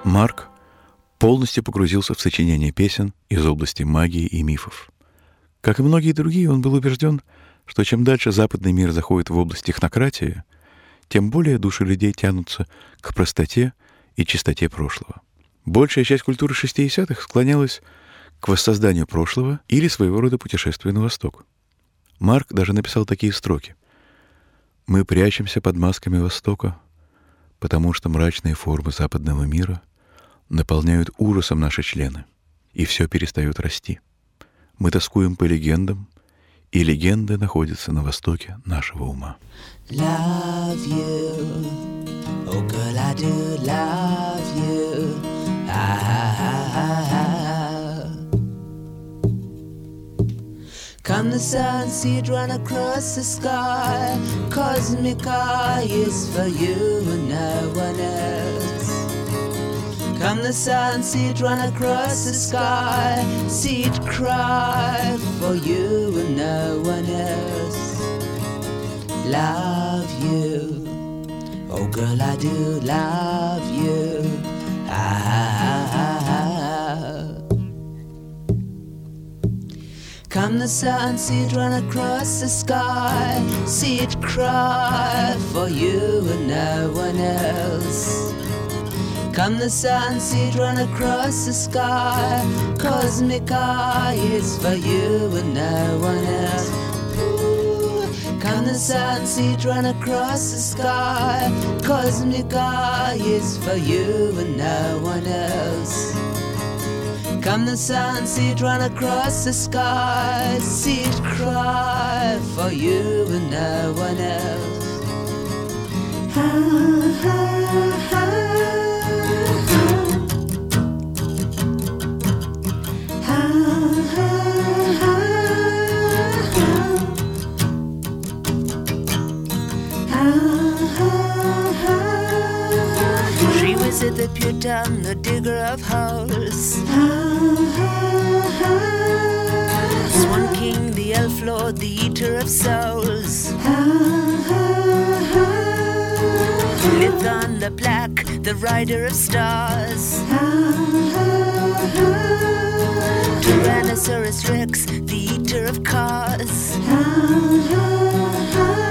Марк полностью погрузился в сочинение песен из области магии и мифов. Как и многие другие, он был убежден, что чем дальше западный мир заходит в область технократии, тем более души людей тянутся к простоте и чистоте прошлого. Большая часть культуры 60-х склонялась к воссозданию прошлого или своего рода путешествию на восток. Марк даже написал такие строки: «Мы прячемся под масками Востока, потому что мрачные формы западного мира наполняют ужасом наши члены, и все перестает расти. Мы тоскуем по легендам, и легенды находятся на востоке нашего ума». Love you, oh girl, I do love you. Come the sunset run across the sky. Cosmic eye is for you and no one else. Come the sunset run across the sky. See it cry for you and no one else. Love you, oh girl, I do love you. Come the sunset run across the sky. See it cry for you and no one else. Come the sunset run across the sky. Cosmic eye is for you and no one else. Come the sunset run across the sky. Cosmic eye is for you and no one else. Come the sunset run across the sky. See it cry for you and no one else. She was at the Putum, the digger of holes. Swan King, the elf lord, the eater of souls. Lithon the black, the rider of stars. Tyrannosaurus Rex, the eater of cars.